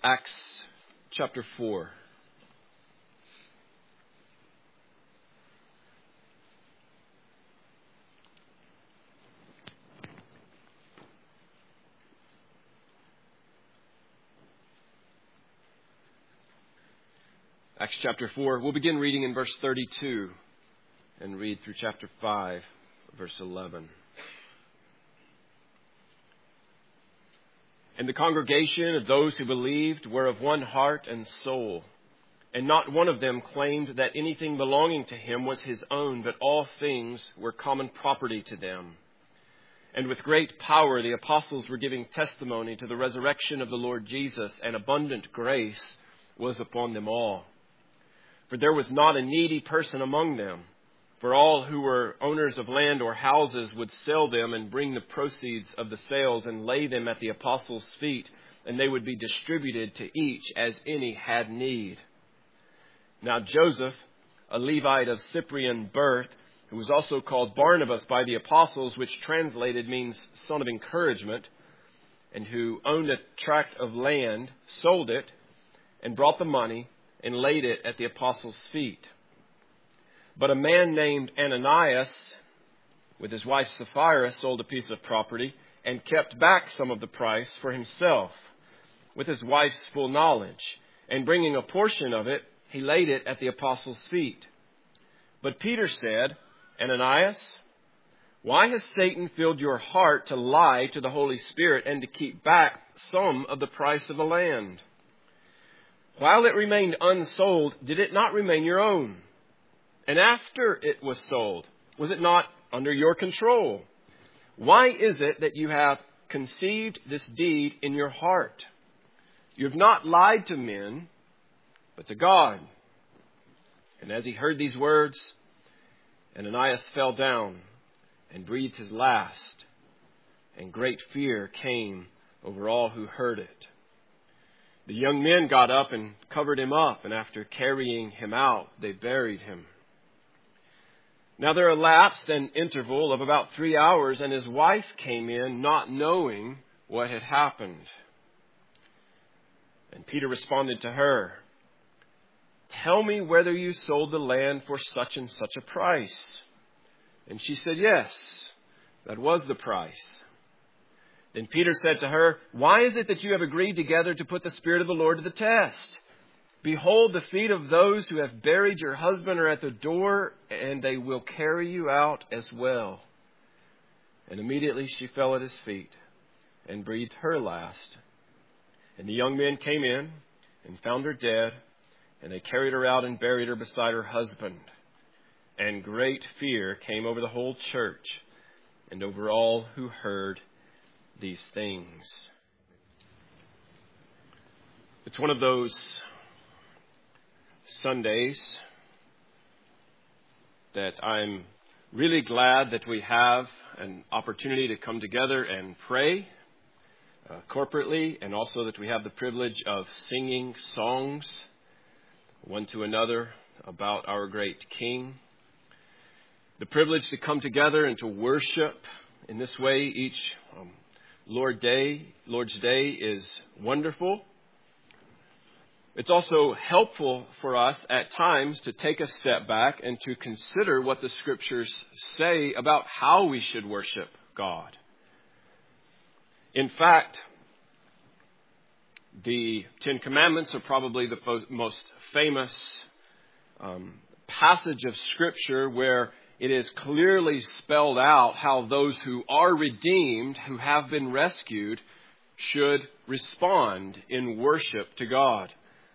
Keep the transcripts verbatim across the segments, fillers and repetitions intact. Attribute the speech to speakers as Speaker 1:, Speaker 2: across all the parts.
Speaker 1: Acts chapter four. Acts chapter four. We'll begin reading in verse thirty-two and read through chapter five, verse eleven. And the congregation of those who believed were of one heart and soul, and not one of them claimed that anything belonging to him was his own, but all things were common property to them. And with great power the apostles were giving testimony to the resurrection of the Lord Jesus, and abundant grace was upon them all. For there was not a needy person among them, for all who were owners of land or houses would sell them and bring the proceeds of the sales and lay them at the apostles' feet, and they would be distributed to each as any had need. Now Joseph, a Levite of Cyprian birth, who was also called Barnabas by the apostles, which translated means son of encouragement, and who owned a tract of land, sold it, and brought the money, and laid it at the apostles' feet. But a man named Ananias, with his wife Sapphira, sold a piece of property and kept back some of the price for himself, with his wife's full knowledge. And bringing a portion of it, he laid it at the apostles' feet. But Peter said, Ananias, why has Satan filled your heart to lie to the Holy Spirit and to keep back some of the price of the land? While it remained unsold, did it not remain your own? And after it was sold, was it not under your control? Why is it that you have conceived this deed in your heart? You have not lied to men, but to God. And as he heard these words, Ananias fell down and breathed his last, and great fear came over all who heard it. The young men got up and covered him up, and after carrying him out, they buried him. Now there elapsed an interval of about three hours, and his wife came in, not knowing what had happened. And Peter responded to her, tell me whether you sold the land for such and such a price. And she said, yes, that was the price. Then Peter said to her, why is it that you have agreed together to put the Spirit of the Lord to the test? Behold, the feet of those who have buried your husband are at the door, and they will carry you out as well. And immediately she fell at his feet and breathed her last. And the young men came in and found her dead, and they carried her out and buried her beside her husband. And great fear came over the whole church and over all who heard these things. It's one of those Sundays that I'm really glad that we have an opportunity to come together and pray uh, corporately, and also that we have the privilege of singing songs one to another about our great King. The privilege to come together and to worship in this way each um, Lord Day, Lord's Day is wonderful. It's also helpful for us at times to take a step back and to consider what the Scriptures say about how we should worship God. In fact, the Ten Commandments are probably the most famous um, passage of Scripture where it is clearly spelled out how those who are redeemed, who have been rescued, should respond in worship to God.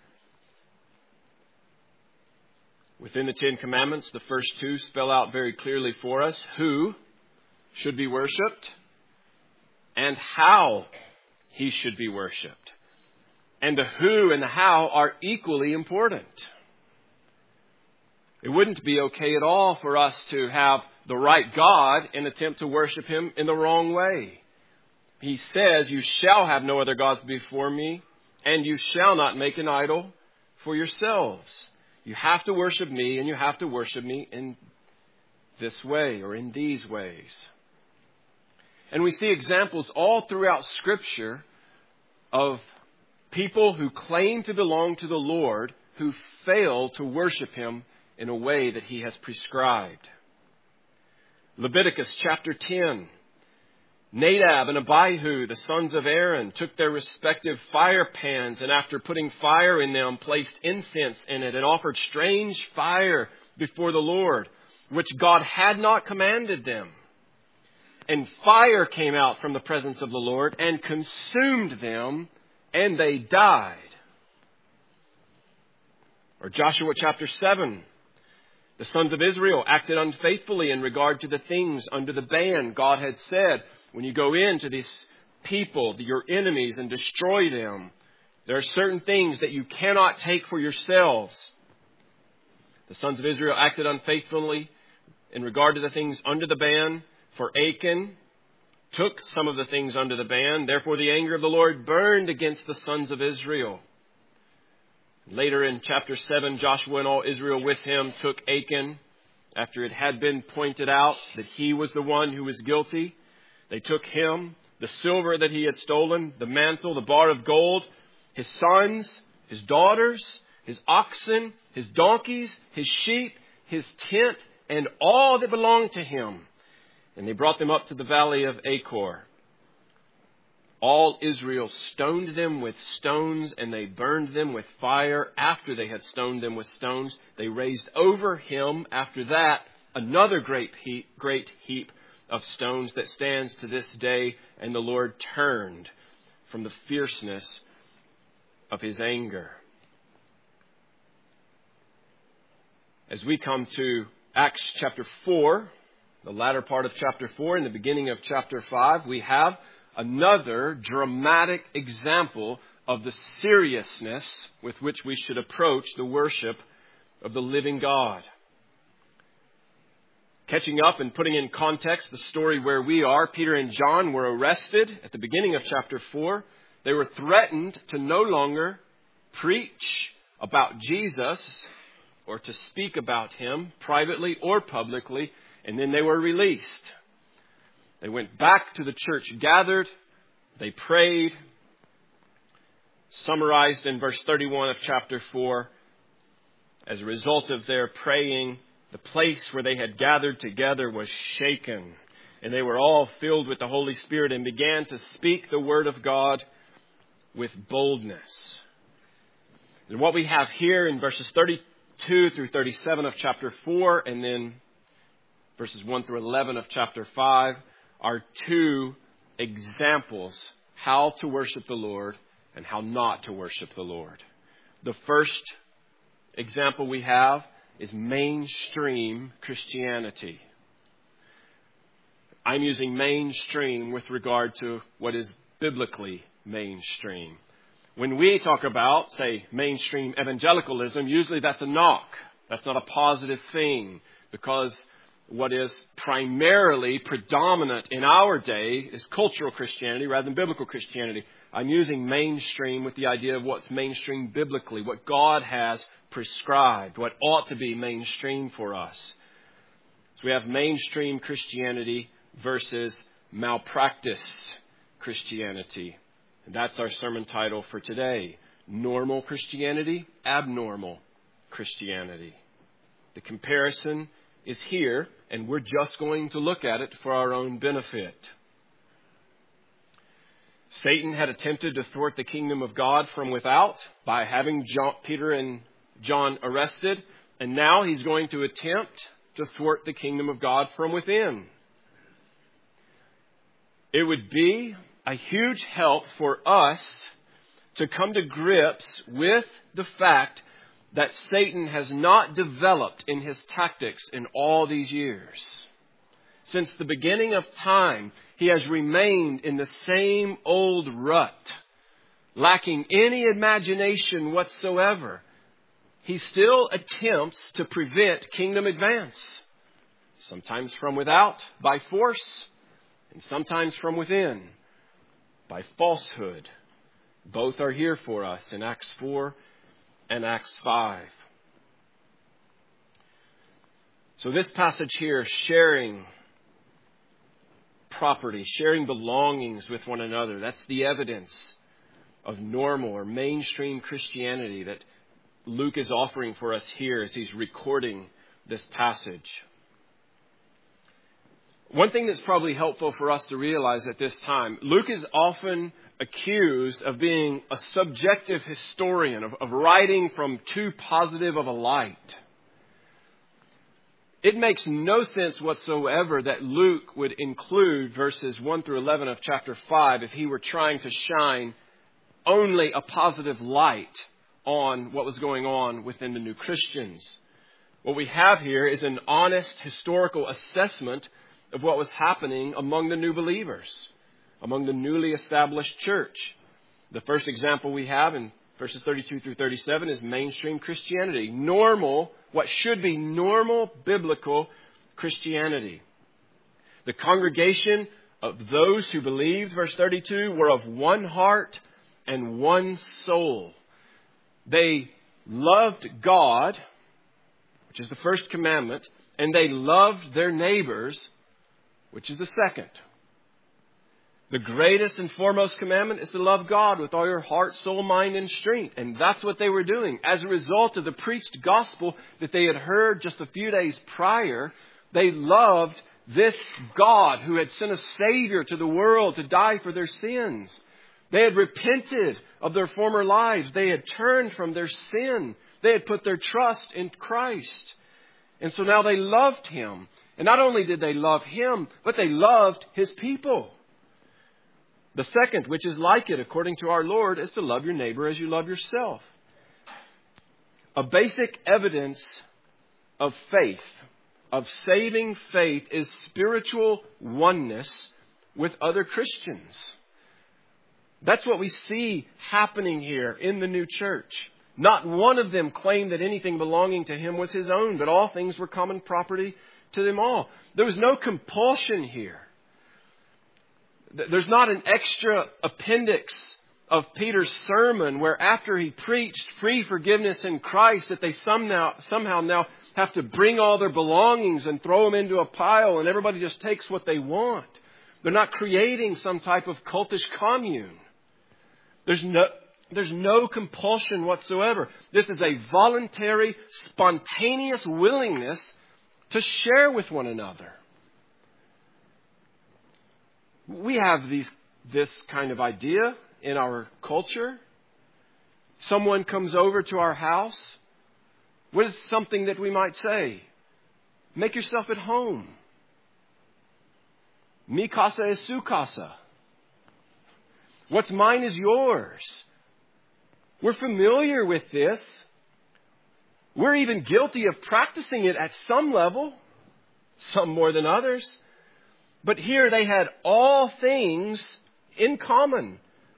Speaker 1: Within the Ten Commandments, the first two spell out very clearly for us who should be worshipped and how he should be worshipped. And the who and the how are equally important. It wouldn't be okay at all for us to have the right God and attempt to worship him in the wrong way. He says, you shall have no other gods before me, and you shall not make an idol for yourselves. You have to worship me, and you have to worship me in this way or in these ways. And we see examples all throughout Scripture of People who claim to belong to the Lord who fail to worship Him in a way that He has prescribed. Leviticus chapter ten. Nadab and Abihu, the sons of Aaron, took their respective fire pans and after putting fire in them, placed incense in it and offered strange fire before the Lord, which God had not commanded them. And fire came out from the presence of the Lord and consumed them, and they died. Or Joshua chapter seven. The sons of Israel acted unfaithfully in regard to the things under the ban. God had said, when you go into these people, your enemies, and destroy them, there are certain things that you cannot take for yourselves. The sons of Israel acted unfaithfully in regard to the things under the ban. For Achan took some of the things under the ban. Therefore the anger of the Lord burned against the sons of Israel. Later in chapter seven, Joshua and all Israel with him took Achan, after it had been pointed out that he was the one who was guilty. They took him, the silver that he had stolen, the mantle, the bar of gold, his sons, his daughters, his oxen, his donkeys, his sheep, his tent, and all that belonged to him. And they brought them up to the valley of Achor. All Israel stoned them with stones, and they burned them with fire. After they had stoned them with stones, they raised over him, after that, another great heap, great heap of stones that stands to this day. And the Lord turned from the fierceness of His anger. As we come to Acts chapter four, the latter part of chapter four and the beginning of chapter five, we have another dramatic example of the seriousness with which we should approach the worship of the living God. Catching up and putting in context the story where we are, Peter and John were arrested at the beginning of chapter four. They were threatened to no longer preach about Jesus or to speak about Him privately or publicly, and then they were released. They went back to the church gathered. They prayed. Summarized in verse thirty-one of chapter four, as a result of their praying, the place where they had gathered together was shaken, and they were all filled with the Holy Spirit and began to speak the word of God with boldness. And what we have here in verses thirty-two through thirty-seven of chapter four, and then verses one through eleven of chapter five, are two examples how to worship the Lord and how not to worship the Lord. The first example we have is mainstream Christianity. I'm using mainstream with regard to what is biblically mainstream. When we talk about, say, mainstream evangelicalism, usually that's a knock. That's not a positive thing, because what is primarily predominant in our day is cultural Christianity rather than biblical Christianity. I'm using mainstream with the idea of what's mainstream biblically, what God has prescribed, what ought to be mainstream for us. So we have mainstream Christianity versus malpractice Christianity. And that's our sermon title for today. Normal Christianity, abnormal Christianity. The comparison is here, and we're just going to look at it for our own benefit. Satan had attempted to thwart the kingdom of God from without by having John, Peter and John arrested, and now he's going to attempt to thwart the kingdom of God from within. It would be a huge help for us to come to grips with the fact that Satan has not developed in his tactics in all these years. Since the beginning of time, he has remained in the same old rut, lacking any imagination whatsoever. He still attempts to prevent kingdom advance, sometimes from without by force, and sometimes from within by falsehood. Both are here for us in Acts four and Acts five. So this passage here, sharing property, sharing belongings with one another, that's the evidence of normal or mainstream Christianity that Luke is offering for us here as he's recording this passage. One thing that's probably helpful for us to realize at this time, Luke is often accused of being a subjective historian, of, of writing from too positive of a light. It makes no sense whatsoever that Luke would include verses one through eleven of chapter five if he were trying to shine only a positive light on what was going on within the new Christians. What we have here is an honest historical assessment of what was happening among the new believers, among the newly established church. The first example we have in verses thirty-two through thirty-seven is mainstream Christianity. Normal, what should be normal biblical Christianity. The congregation of those who believed, verse thirty-two, were of one heart and one soul. They loved God, which is the first commandment, and they loved their neighbors, which is the second. The greatest and foremost commandment is to love God with all your heart, soul, mind, and strength. And that's what they were doing. As a result of the preached gospel that they had heard just a few days prior, they loved this God who had sent a Savior to the world to die for their sins. They had repented of their former lives. They had turned from their sin. They had put their trust in Christ. And so now they loved Him. And not only did they love Him, but they loved His people. The second, which is like it, according to our Lord, is to love your neighbor as you love yourself. A basic evidence of faith, of saving faith, is spiritual oneness with other Christians. That's what we see happening here in the new church. Not one of them claimed that anything belonging to him was his own, but all things were common property to them all. There was no compulsion here. There's not an extra appendix of Peter's sermon where after he preached free forgiveness in Christ that they somehow, somehow now have to bring all their belongings and throw them into a pile and everybody just takes what they want. They're not creating some type of cultish commune. There's no, there's no compulsion whatsoever. This is a voluntary, spontaneous willingness to share with one another. We have these, this kind of idea in our culture. Someone comes over to our house. What is something that we might say? Make yourself at home. Mi casa es su casa. What's mine is yours. We're familiar with this. We're even guilty of practicing it at some level, some more than others. But here they had all things in common.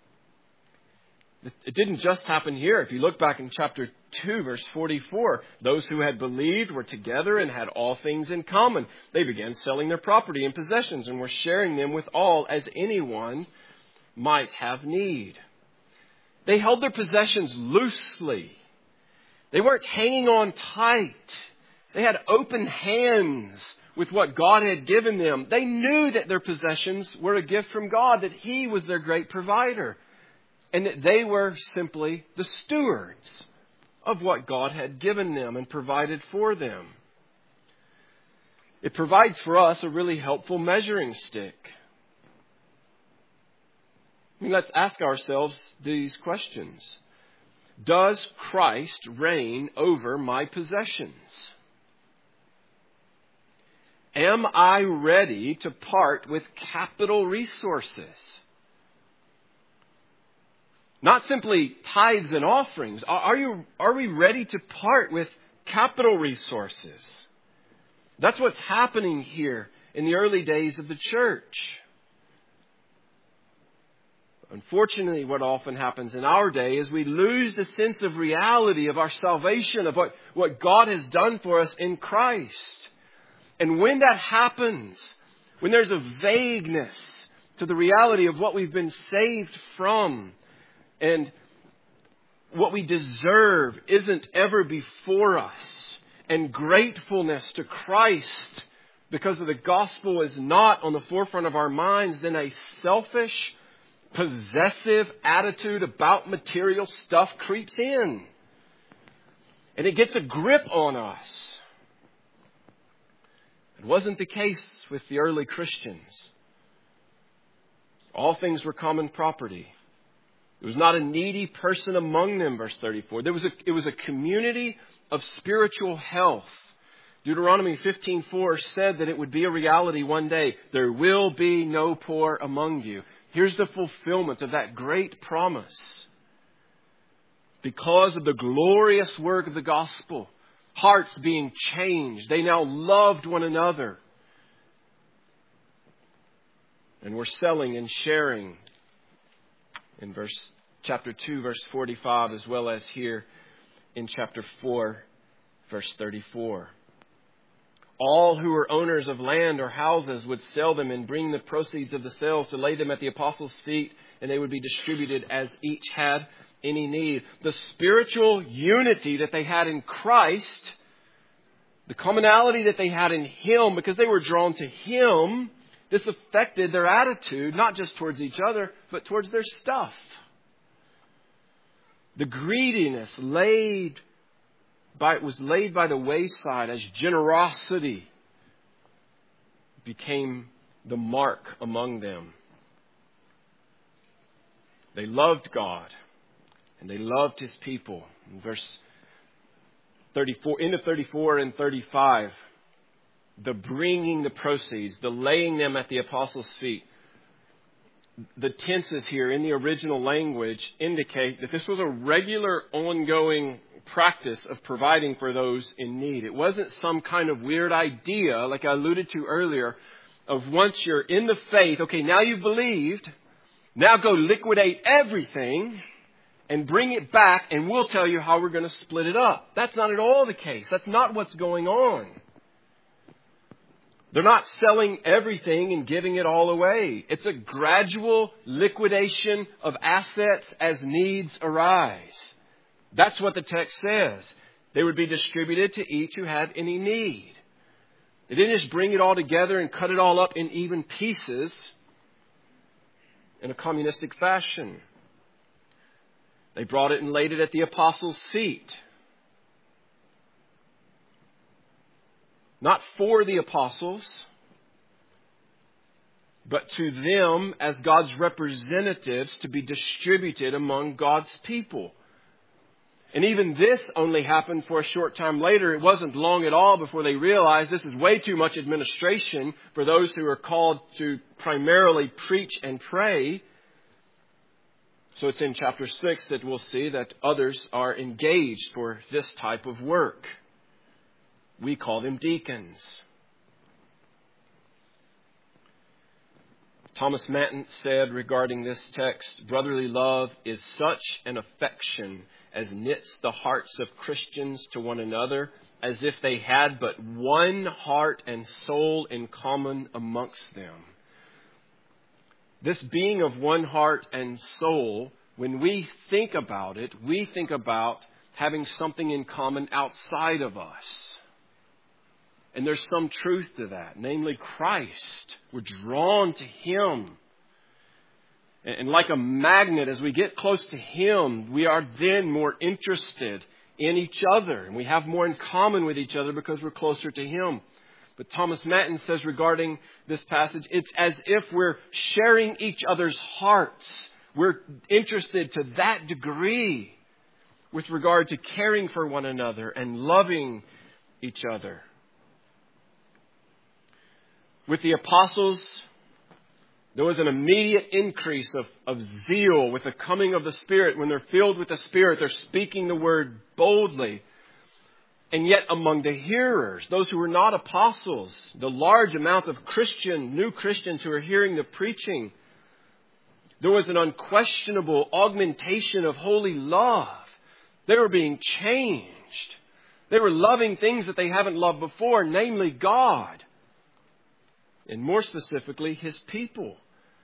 Speaker 1: It didn't just happen here. If you look back in chapter two, verse forty-four, those who had believed were together and had all things in common. They began selling their property and possessions and were sharing them with all as anyone might have need. They held their possessions loosely. They weren't hanging on tight. They had open hands with what God had given them. They knew that their possessions were a gift from God, that He was their great provider, and that they were simply the stewards of what God had given them and provided for them. It provides for us a really helpful measuring stick. I mean, let's ask ourselves these questions. Does Christ reign over my possessions? Am I ready to part with capital resources? Not simply tithes and offerings. Are you, are we ready to part with capital resources? That's what's happening here in the early days of the church. Unfortunately, what often happens in our day is we lose the sense of reality of our salvation, of what, what God has done for us in Christ. And when that happens, when there's a vagueness to the reality of what we've been saved from, and what we deserve isn't ever before us, and gratefulness to Christ because of the gospel is not on the forefront of our minds, then a selfish, possessive attitude about material stuff creeps in. And it gets a grip on us. It wasn't the case with the early Christians. All things were common property. There was not a needy person among them, verse thirty-four. There was a, it was a community of spiritual health. Deuteronomy fifteen four said that it would be a reality one day. There will be no poor among you. Here's the fulfillment of that great promise. Because of the glorious work of the gospel, hearts being changed, they now loved one another. And we're selling and sharing in verse chapter two, verse forty-five, as well as here in chapter four, verse thirty-four. All who were owners of land or houses would sell them and bring the proceeds of the sales to lay them at the apostles' feet, and they would be distributed as each had any need. The spiritual unity that they had in Christ, the commonality that they had in Him, because they were drawn to Him, this affected their attitude, not just towards each other, but towards their stuff. The greediness laid by, was laid by the wayside as generosity became the mark among them. They loved God and they loved His people. In verse thirty-four, into thirty-four and thirty-five, the bringing the proceeds, the laying them at the apostles' feet. The tenses here in the original language indicate that this was a regular, ongoing practice of providing for those in need. It wasn't some kind of weird idea, like I alluded to earlier, of once you're in the faith, okay, now you've believed, now go liquidate everything and bring it back and we'll tell you how we're going to split it up. That's not at all the case. That's not what's going on. They're not selling everything and giving it all away. It's a gradual liquidation of assets as needs arise. That's what the text says. They would be distributed to each who had any need. They didn't just bring it all together and cut it all up in even pieces in a communistic fashion. They brought it and laid it at the apostles' feet. Not for the apostles, but to them as God's representatives to be distributed among God's people. And even this only happened for a short time later. It wasn't long at all before they realized this is way too much administration for those who are called to primarily preach and pray. So it's in chapter six that we'll see that others are engaged for this type of work. We call them deacons. Thomas Manton said regarding this text, brotherly love is such an affection as knits the hearts of Christians to one another as if they had but one heart and soul in common amongst them. This being of one heart and soul, when we think about it, we think about having something in common outside of us. And there's some truth to that, namely Christ. We're drawn to Him. And like a magnet, as we get close to Him, we are then more interested in each other. And we have more in common with each other because we're closer to Him. But Thomas Manton says regarding this passage, it's as if we're sharing each other's hearts. We're interested to that degree with regard to caring for one another and loving each other. With the apostles, there was an immediate increase of, of zeal with the coming of the Spirit. When they're filled with the Spirit, they're speaking the word boldly. And yet among the hearers, those who were not apostles, the large amount of Christian, new Christians who are hearing the preaching, there was an unquestionable augmentation of holy love. They were being changed. They were loving things that they haven't loved before, namely God. And more specifically, His people.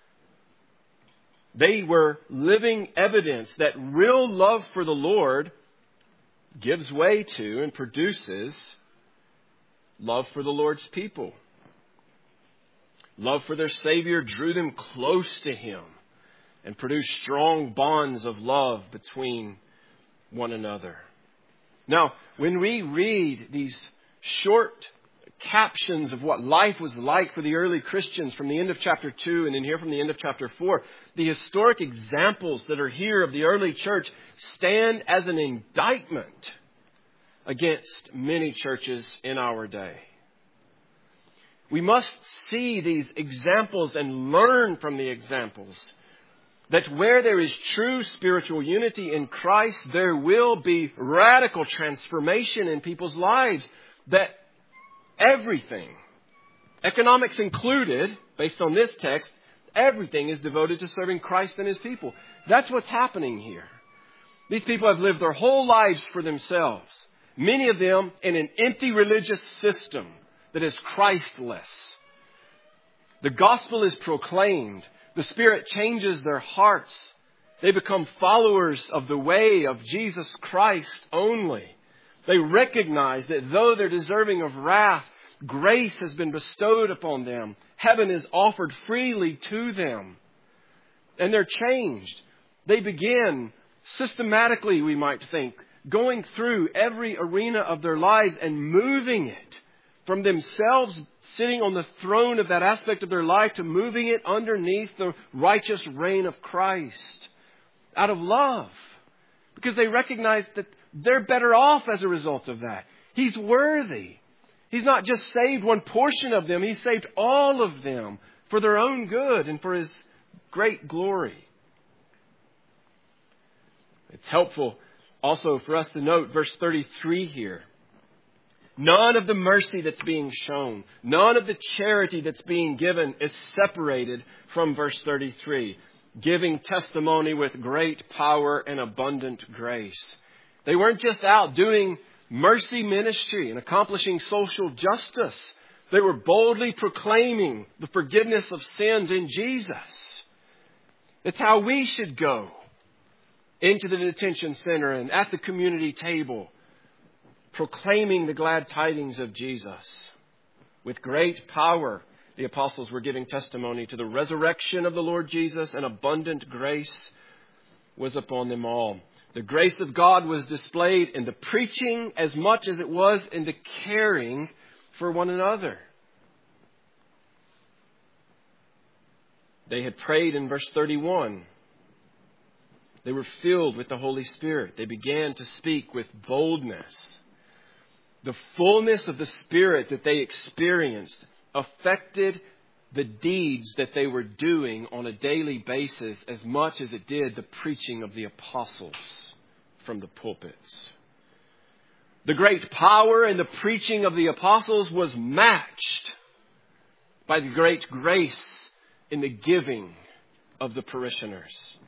Speaker 1: They were living evidence that real love for the Lord gives way to and produces love for the Lord's people. Love for their Savior drew them close to Him. and produce strong bonds of love between one another. Now, when we read these short captions of what life was like for the early Christians from the end of chapter two and then here from the end of chapter four, the historic examples that are here of the early church stand as an indictment against many churches in our day. We must see these examples and learn from the examples that where there is true spiritual unity in Christ, there will be radical transformation in people's lives. That everything, economics included, based on this text, everything is devoted to serving Christ and His people. That's what's happening here. These people have lived their whole lives for themselves. Many of them in an empty religious system that is Christless. The gospel is proclaimed. The Spirit changes their hearts. They become followers of the way of Jesus Christ only. They recognize that though they're deserving of wrath, grace has been bestowed upon them. Heaven is offered freely to them. And they're changed. They begin systematically, we might think, going through every arena of their lives and moving it from themselves sitting on the throne of that aspect of their life to moving it underneath the righteous reign of Christ out of love. Because they recognize that they're better off as a result of that. He's worthy. He's not just saved one portion of them. He's saved all of them for their own good and for His great glory. It's helpful also for us to note verse thirty-three here. None of the mercy that's being shown, none of the charity that's being given is separated from verse thirty-three. Giving testimony with great power and abundant grace. They weren't just out doing mercy ministry and accomplishing social justice. They were boldly proclaiming the forgiveness of sins in Jesus. It's how we should go into the detention center and at the community table, proclaiming the glad tidings of Jesus. With great power, the apostles were giving testimony to the resurrection of the Lord Jesus, and abundant grace was upon them all. The grace of God was displayed in the preaching as much as it was in the caring for one another. They had prayed in verse thirty-one. They were filled with the Holy Spirit. They began to speak with boldness. The fullness of the Spirit that they experienced affected the deeds that they were doing on a daily basis as much as it did the preaching of the apostles from the pulpits. The great power in the preaching of the apostles was matched by the great grace in the giving of the parishioners.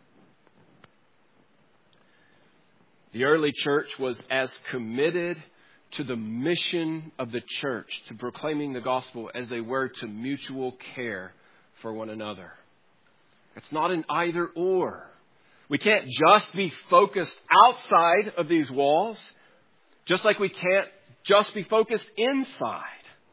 Speaker 1: The early church was as committed to the mission of the church, to proclaiming the gospel, as they were to mutual care for one another. It's not an either or. We can't just be focused outside of these walls, just like we can't just be focused inside.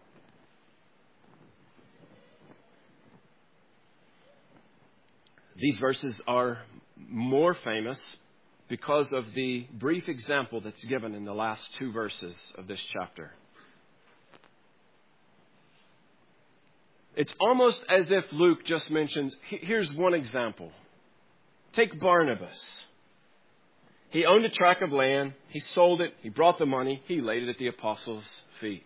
Speaker 1: These verses are more famous because of the brief example that's given in the last two verses of this chapter. It's almost as if Luke just mentions, here's one example. Take Barnabas. He owned a tract of land. He sold it. He brought the money. He laid it at the apostles' feet.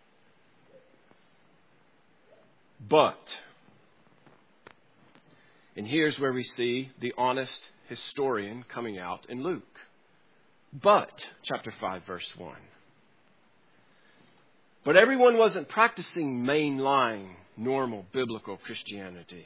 Speaker 1: But, and here's where we see the honest historian coming out in Luke. But, chapter five, verse one. But everyone wasn't practicing mainline, normal, biblical Christianity.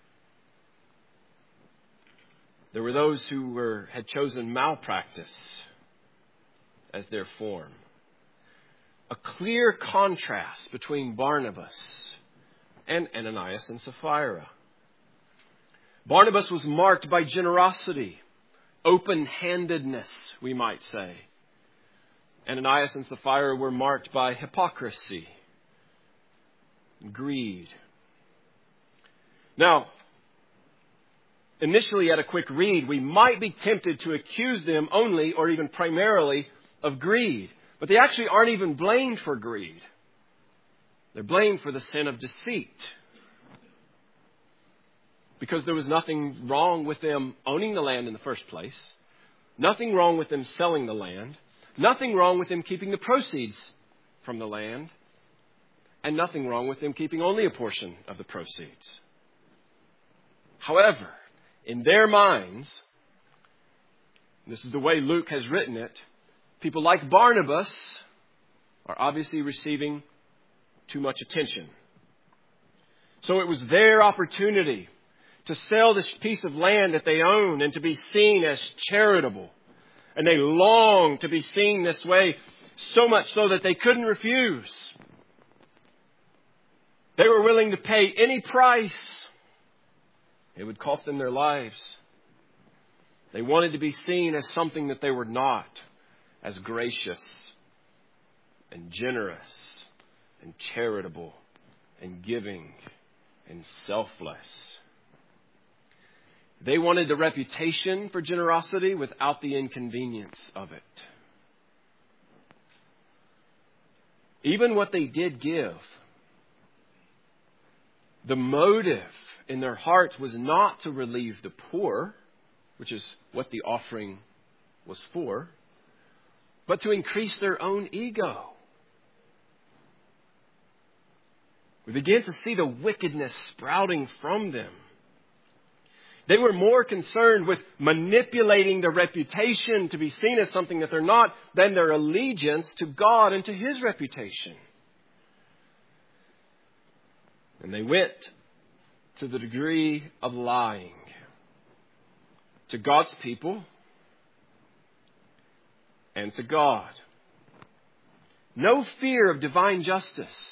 Speaker 1: There were those who were had chosen malpractice as their form. A clear contrast between Barnabas and Ananias and Sapphira. Barnabas was marked by generosity, open-handedness, we might say. Ananias and Sapphira were marked by hypocrisy, greed. Now, initially at a quick read, we might be tempted to accuse them only or even primarily of greed. But they actually aren't even blamed for greed. They're blamed for the sin of deceit. Because there was nothing wrong with them owning the land in the first place. Nothing wrong with them selling the land. Nothing wrong with them keeping the proceeds from the land. And nothing wrong with them keeping only a portion of the proceeds. However, in their minds, this is the way Luke has written it, people like Barnabas are obviously receiving too much attention. So it was their opportunity to sell this piece of land that they own and to be seen as charitable. And they longed to be seen this way, so much so that they couldn't refuse. They were willing to pay any price. It would cost them their lives. They wanted to be seen as something that they were not, as gracious and generous and charitable and giving and selfless. They wanted the reputation for generosity without the inconvenience of it. Even what they did give, the motive in their hearts was not to relieve the poor, which is what the offering was for, but to increase their own ego. We begin to see the wickedness sprouting from them. They were more concerned with manipulating their reputation to be seen as something that they're not than their allegiance to God and to His reputation. And they went to the degree of lying to God's people and to God. No fear of divine justice.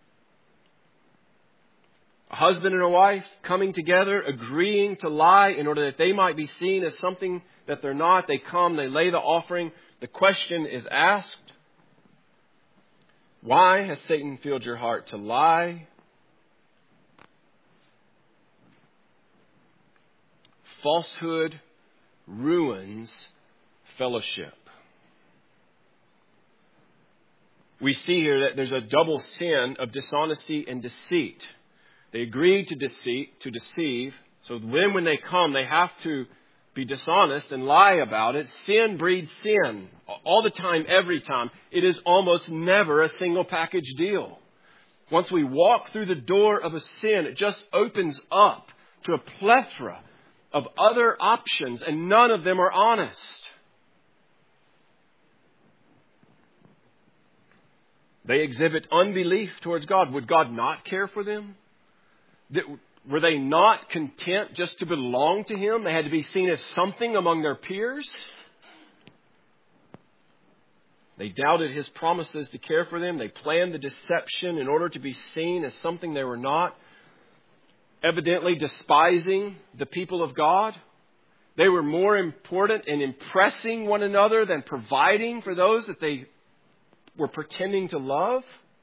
Speaker 1: A husband and a wife coming together, agreeing to lie in order that they might be seen as something that they're not. They come, they lay the offering. The question is asked, why has Satan filled your heart to lie? Falsehood ruins fellowship. We see here that there's a double sin of dishonesty and deceit. They agreed to deceit, to deceive. So then when they come, they have to be dishonest and lie about it. Sin breeds sin. All the time, every time. It is almost never a single package deal. Once we walk through the door of a sin, it just opens up to a plethora of other options, and none of them are honest. They exhibit unbelief towards God. Would God not care for them? Were they not content just to belong to Him? They had to be seen as something among their peers. They doubted His promises to care for them. They planned the deception in order to be seen as something they were not. Evidently despising the people of God. They were more important in impressing one another than providing for those that they were pretending to love.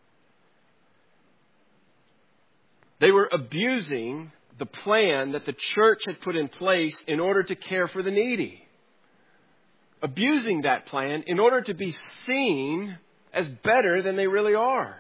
Speaker 1: They were abusing the plan that the church had put in place in order to care for the needy. Abusing that plan in order to be seen as better than they really are.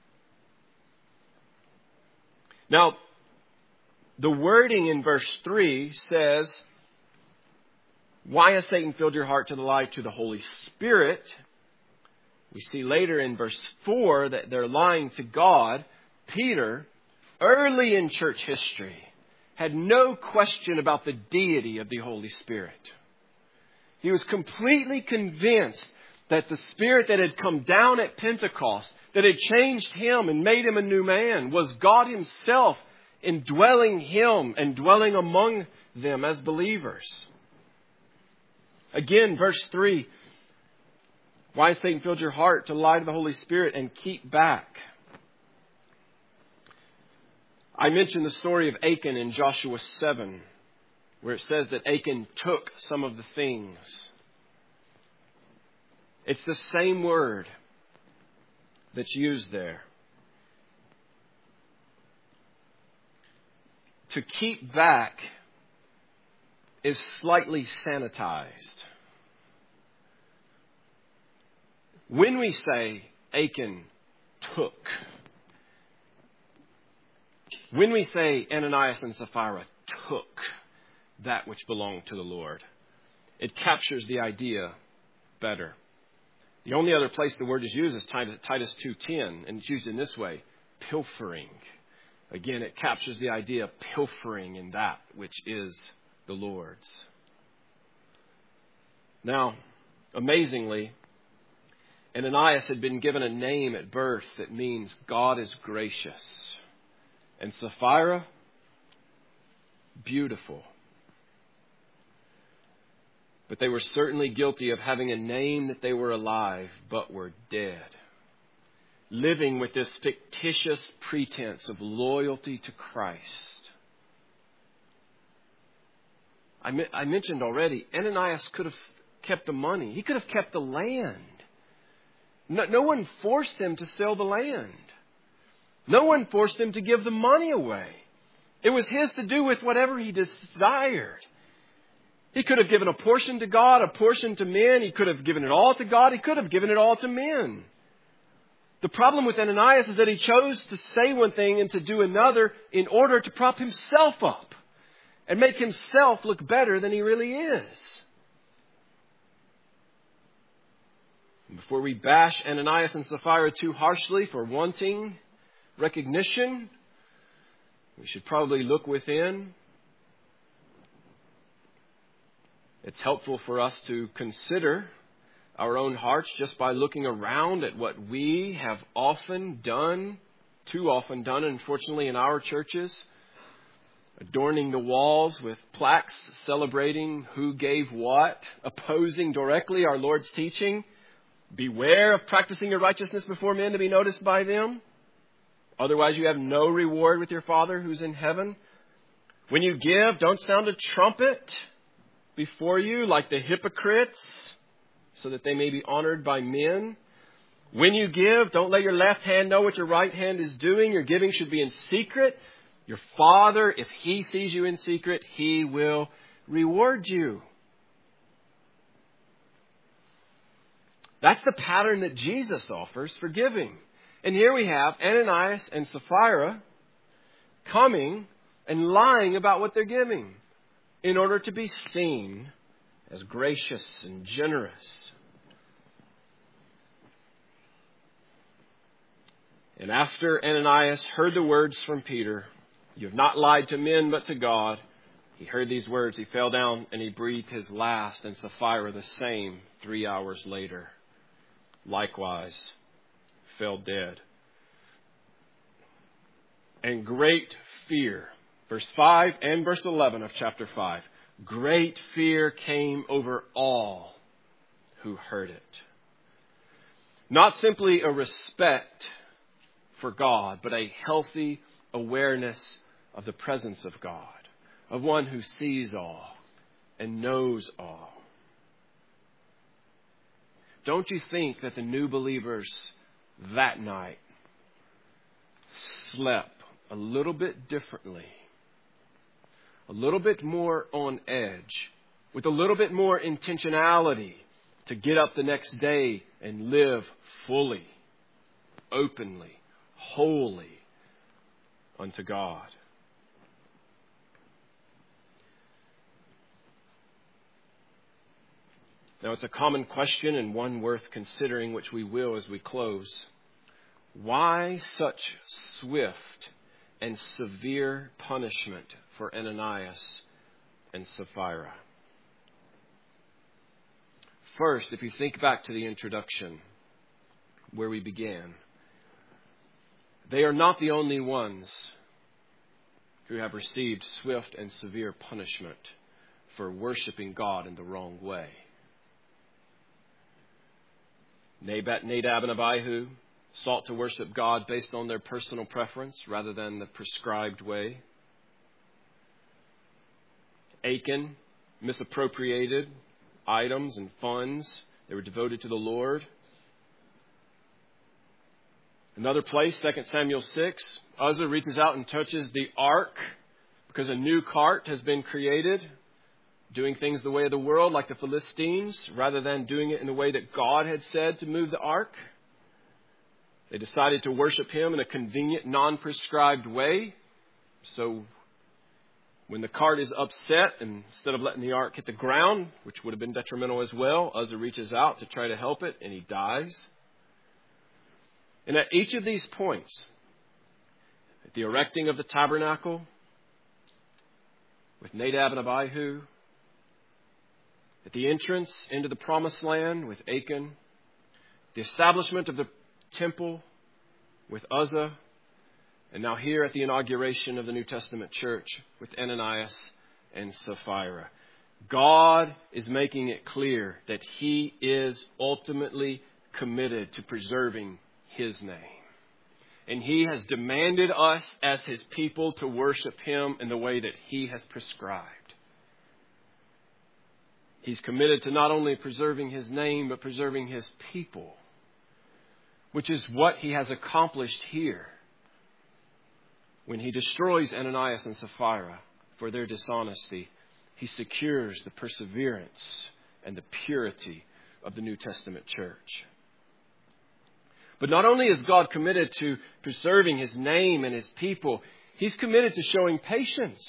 Speaker 1: Now, the wording in verse three says, why has Satan filled your heart to the lie to the Holy Spirit? We see later in verse four that they're lying to God. Peter, early in church history, had no question about the deity of the Holy Spirit. He was completely convinced that the Spirit that had come down at Pentecost, that had changed him and made him a new man, was God Himself indwelling him and dwelling among them as believers. Again, verse three. Why has Satan filled your heart to lie to the Holy Spirit and keep back? I mentioned the story of Achan in Joshua seven, where it says that Achan took some of the things. It's the same word that's used there. To keep back is slightly sanitized. When we say Achan took, when we say Ananias and Sapphira took that which belonged to the Lord, it captures the idea better. The only other place the word is used is Titus two ten, and it's used in this way, pilfering. Again, it captures the idea of pilfering in that which is the Lord's. Now, amazingly, Ananias had been given a name at birth that means God is gracious. And Sapphira, beautiful. But they were certainly guilty of having a name that they were alive, but were dead. Living with this fictitious pretense of loyalty to Christ. I, me- I mentioned already, Ananias could have kept the money. He could have kept the land. No, no one forced him to sell the land. No one forced him to give the money away. It was his to do with whatever he desired. He could have given a portion to God, a portion to men. He could have given it all to God. He could have given it all to men. The problem with Ananias is that he chose to say one thing and to do another in order to prop himself up and make himself look better than he really is. Before we bash Ananias and Sapphira too harshly for wanting recognition, we should probably look within. It's helpful for us to consider our own hearts just by looking around at what we have often done, too often done, unfortunately, in our churches, adorning the walls with plaques celebrating who gave what, opposing directly our Lord's teaching. Beware of practicing your righteousness before men to be noticed by them. Otherwise, you have no reward with your Father who's in heaven. When you give, don't sound a trumpet before you like the hypocrites, so that they may be honored by men. When you give, don't let your left hand know what your right hand is doing. Your giving should be in secret. Your Father, if He sees you in secret, He will reward you. That's the pattern that Jesus offers for giving. And here we have Ananias and Sapphira coming and lying about what they're giving in order to be seen as gracious and generous. And after Ananias heard the words from Peter, "You have not lied to men but to God," he heard these words, he fell down and he breathed his last, and Sapphira the same three hours later. Likewise, fell dead. And great fear, verse five and verse eleven of chapter five, great fear came over all who heard it. Not simply a respect for God, but a healthy awareness of the presence of God, of one who sees all and knows all. Don't you think that the new believers that night slept a little bit differently, a little bit more on edge, with a little bit more intentionality to get up the next day and live fully, openly, wholly unto God? Now, it's a common question and one worth considering, which we will as we close. Why such swift and severe punishment for Ananias and Sapphira? First, if you think back to the introduction where we began, they are not the only ones who have received swift and severe punishment for worshiping God in the wrong way. Nadab and Abihu sought to worship God based on their personal preference rather than the prescribed way. Achan misappropriated items and funds that were devoted to the Lord. Another place, Second Samuel six, Uzzah reaches out and touches the ark because a new cart has been created. doing things the way of the world like the Philistines rather than doing it in the way that God had said to move the ark. They decided to worship him in a convenient, non-prescribed way. So when the cart is upset, and instead of letting the ark hit the ground, which would have been detrimental as well, Uzzah reaches out to try to help it, and he dies. And at each of these points, at the erecting of the tabernacle, with Nadab and Abihu, at the entrance into the promised land with Achan, the establishment of the temple with Uzzah, and now here at the inauguration of the New Testament church with Ananias and Sapphira, God is making it clear that he is ultimately committed to preserving his name. And he has demanded us as his people to worship him in the way that he has prescribed. He's committed to not only preserving his name, but preserving his people, which is what he has accomplished here when he destroys Ananias and Sapphira for their dishonesty. He secures the perseverance and the purity of the New Testament church. But not only is God committed to preserving his name and his people, he's committed to showing patience.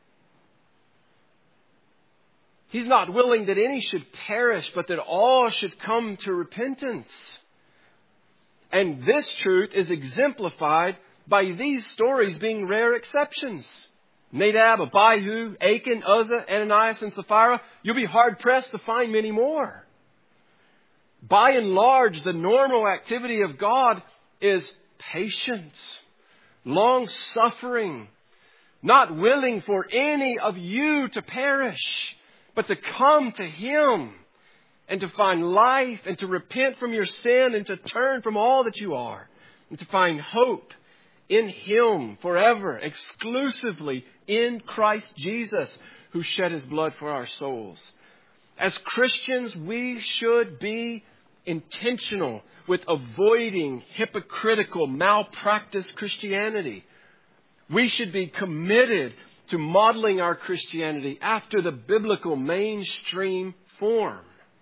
Speaker 1: He's not willing that any should perish, but that all should come to repentance. And this truth is exemplified by these stories being rare exceptions. Nadab, Abihu, Achan, Uzzah, Ananias, and Sapphira. You'll be hard-pressed to find many more. By and large, the normal activity of God is patience, long-suffering, not willing for any of you to perish, but to come to him and to find life and to repent from your sin and to turn from all that you are and to find hope in him forever, exclusively in Christ Jesus, who shed his blood for our souls. As Christians, we should be intentional with avoiding hypocritical, malpractice Christianity. We should be committed to modeling our Christianity after the biblical mainstream form.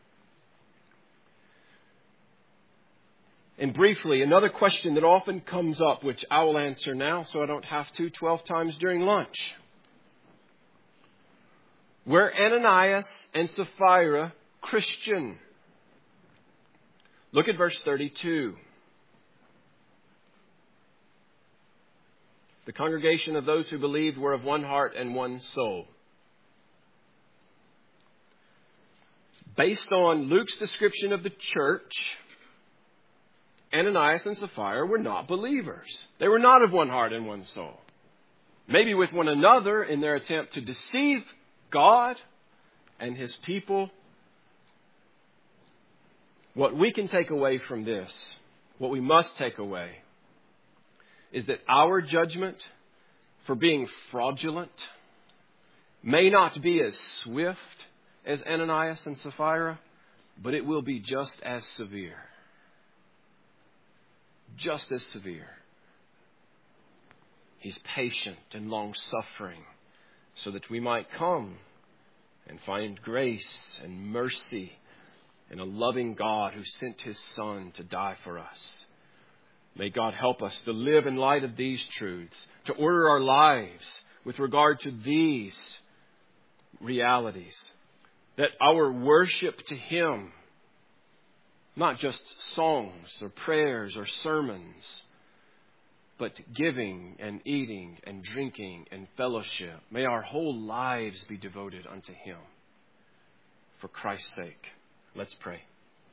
Speaker 1: And briefly, another question that often comes up, which I will answer now so I don't have to twelve times during lunch. Were Ananias and Sapphira Christian? Look at verse thirty-two. The congregation of those who believed were of one heart and one soul. Based on Luke's description of the church, Ananias and Sapphira were not believers. They were not of one heart and one soul. Maybe with one another in their attempt to deceive God and his people. What we can take away from this, what we must take away, is that our judgment for being fraudulent may not be as swift as Ananias and Sapphira, but it will be just as severe. Just as severe. He's patient and long-suffering so that we might come and find grace and mercy in a loving God who sent his Son to die for us. May God help us to live in light of these truths, to order our lives with regard to these realities, that our worship to him, not just songs or prayers or sermons, but giving and eating and drinking and fellowship. May our whole lives be devoted unto him for Christ's sake. Let's pray.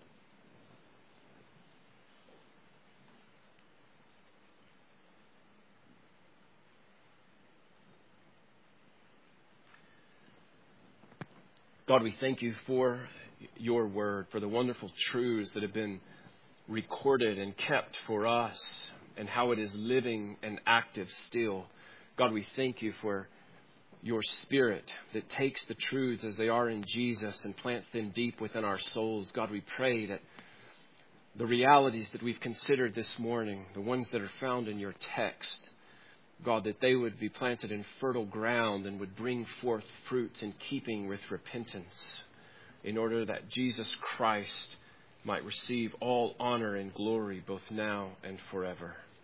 Speaker 1: God, we thank you for your word, for the wonderful truths that have been recorded and kept for us, and how it is living and active still. God, we thank you for your Spirit that takes the truths as they are in Jesus and plants them deep within our souls. God, we pray that the realities that we've considered this morning, the ones that are found in your text, God, that they would be planted in fertile ground and would bring forth fruits in keeping with repentance, in order that Jesus Christ might receive all honor and glory both now and forever.